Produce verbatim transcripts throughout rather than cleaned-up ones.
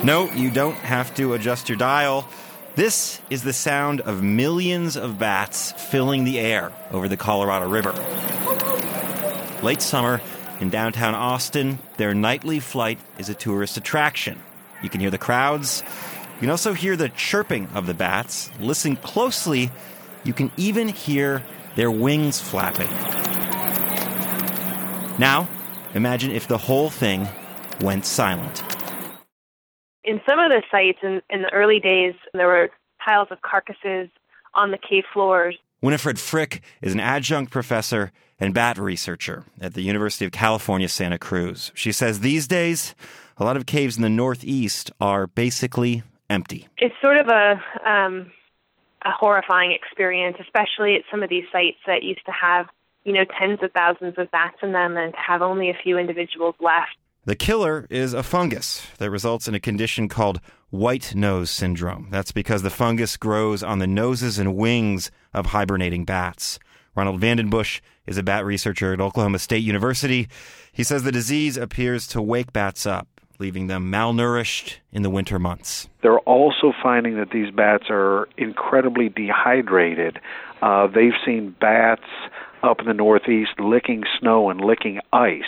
No, you don't have to adjust your dial. This is the sound of millions of bats filling the air over the Colorado River. Late summer, in downtown Austin, their nightly flight is a tourist attraction. You can hear the crowds. You can also hear the chirping of the bats. Listen closely, you can even hear their wings flapping. Now, imagine if the whole thing went silent. In some of the sites in, in the early days, there were piles of carcasses on the cave floors. Winifred Frick is an adjunct professor and bat researcher at the University of California, Santa Cruz. She says these days, a lot of caves in the Northeast are basically empty. It's sort of a um, a horrifying experience, especially at some of these sites that used to have, you know, tens of thousands of bats in them and to have only a few individuals left. The killer is a fungus that results in a condition called white nose syndrome. That's because the fungus grows on the noses and wings of hibernating bats. Ronald Vandenbush is a bat researcher at Oklahoma State University. He says the disease appears to wake bats up, leaving them malnourished in the winter months. They're also finding that these bats are incredibly dehydrated. Uh, they've seen bats up in the Northeast licking snow and licking ice.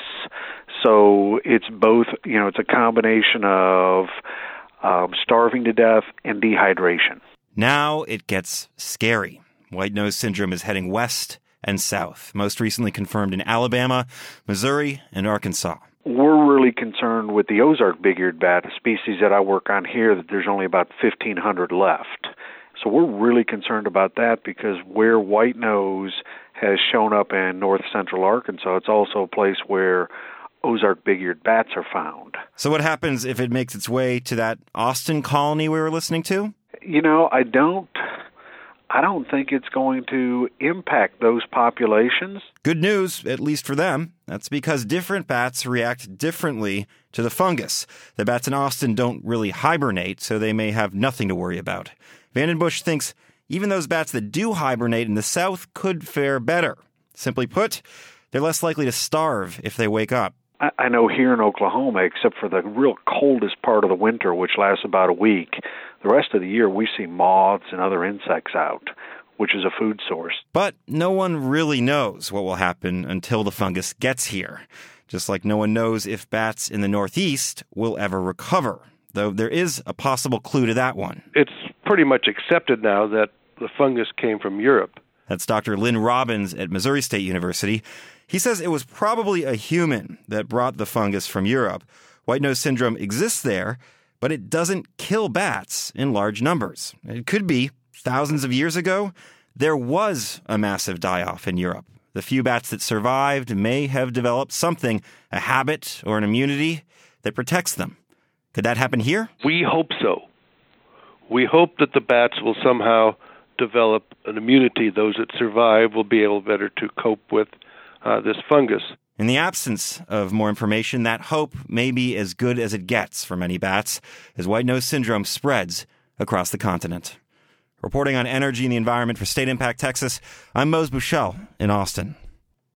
So it's both, you know, it's a combination of um, starving to death and dehydration. Now it gets scary. White nose syndrome is heading west and south, most recently confirmed in Alabama, Missouri, and Arkansas. We're really concerned with the Ozark big-eared bat, a species that I work on here, that there's only about fifteen hundred left. So we're really concerned about that because where white nose has shown up in north central Arkansas, it's also a place where Ozark big-eared bats are found. So what happens if it makes its way to that Austin colony we were listening to? You know, I don't I don't think it's going to impact those populations. Good news, at least for them. That's because different bats react differently to the fungus. The bats in Austin don't really hibernate, so they may have nothing to worry about. Vandenbush thinks even those bats that do hibernate in the south could fare better. Simply put, they're less likely to starve if they wake up. I know here in Oklahoma, except for the real coldest part of the winter, which lasts about a week, the rest of the year we see moths and other insects out, which is a food source. But no one really knows what will happen until the fungus gets here, just like no one knows if bats in the Northeast will ever recover, though there is a possible clue to that one. It's pretty much accepted now that the fungus came from Europe. That's Doctor Lynn Robbins at Missouri State University. He says it was probably a human that brought the fungus from Europe. White nose syndrome exists there, but it doesn't kill bats in large numbers. It could be thousands of years ago, there was a massive die-off in Europe. The few bats that survived may have developed something, a habit or an immunity that protects them. Could that happen here? We hope so. We hope that the bats will somehow develop an immunity. Those that survive will be able better to cope with uh, this fungus. In the absence of more information, that hope may be as good as it gets for many bats as white nose syndrome spreads across the continent. Reporting on energy and the environment for State Impact Texas, I'm Mose Buchel in Austin.